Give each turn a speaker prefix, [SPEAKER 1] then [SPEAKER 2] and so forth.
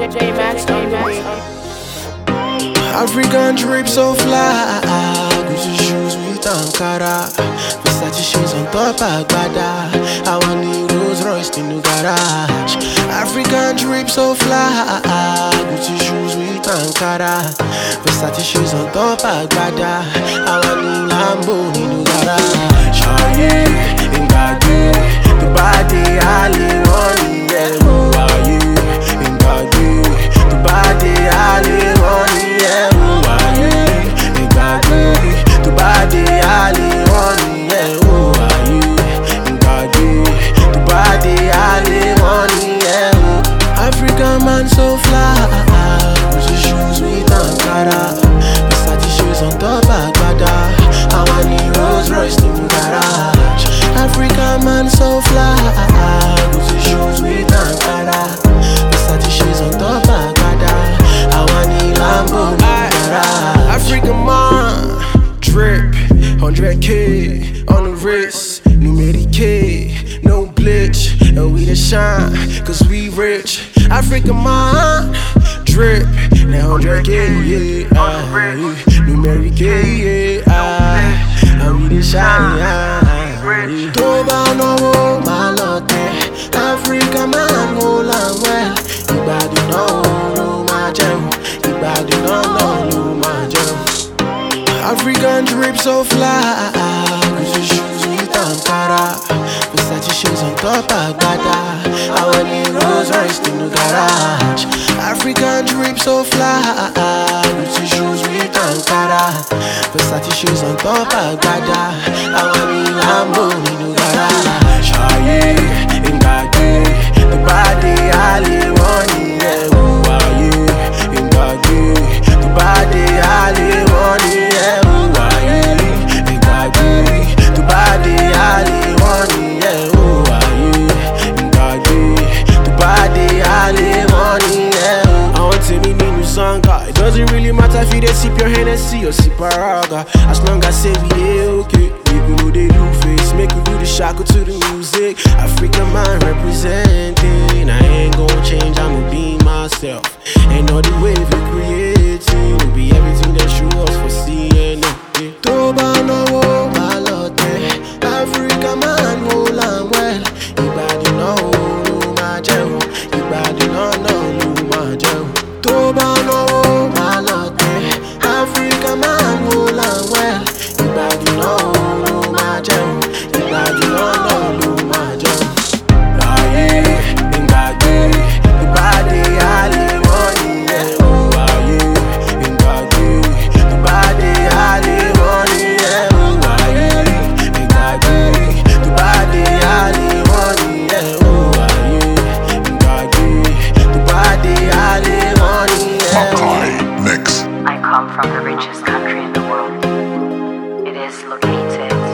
[SPEAKER 1] African drip so fly, Gucci shoes with Ankara, Versace shoes on top Agbada. I want the Rolls Royce in the garage. African drip so fly, Gucci shoes with Ankara, Versace shoes on top Agbada. I want the Lambo in the garage. Aye, Ngade, the body Ali money, yeah. Who are you? Ngade, the body Ali money, yeah. Who are you? Ngade, the body Ali money, yeah. Who are you? Ngade, the body Ali money, yeah. African man so fly, Gucci shoes with Ankara, Versace shoes on top Agbada. I want the Rolls Royce in the garage. African man so fly, Gucci shoes with Ankara, Versace shoes on top Agbada. I want the Lambo in the garage. African man, drip, 100K on the wrist, numeric K, no glitch, and we the shine, cause we rich. African man, drip, now 100K, yeah, numeric K, yeah, and we the shine. Tó bá náwó máa lọ tẹ̀, African man hold on well. Ìgbàdùn náà ló máa jẹun, ìgbàdùn náà ló máa jẹun. African drip so fly, Gucci shoes with Ankara, Versace shoes on top Agbada. I want the Rolls Royce in the garage. African drip so fly, Gucci shoes with Ankara, Versace shoes on top Agbada. I want the Lambo in the garage. Aye, Ngade, the body Ali money, yeah. Who are you? Ngade, the body Ali money, yeah. Who are you? Ngade, the body Ali money, yeah. Who are you? Ngade, the body Ali money, yeah. I want to meet new song, it doesn't really matter if you dey sip your Hennessy or sip Paraga, as long as say we dey okay. People know they do face, make we do the shackle to the music. African man representing, I ain't gon' change, I'ma be myself. And all the wave we creating will be everything that show us for seeing. Tó bá náwó máa lọ tẹ̀, African man hold on well. Ìgbàdùn náà ló máa jẹun, ìgbàdùn náà ló máa jẹun. Tó bá náwó máa lọ tẹ̀, African man hold on well. Ìgbàdùn náà ló máa jẹun, ìgbàdùn náà ló máa jẹun. Ayé, Ngade, the body Ali money, yeah. Who are you? Ngade, the body Ali money, yeah. Who are you? Ngade, the body Ali money, yeah. Who are you? Ngade, the body Ali money, yeah.
[SPEAKER 2] Makai Mix.
[SPEAKER 3] I come from the richest country in the world. It is located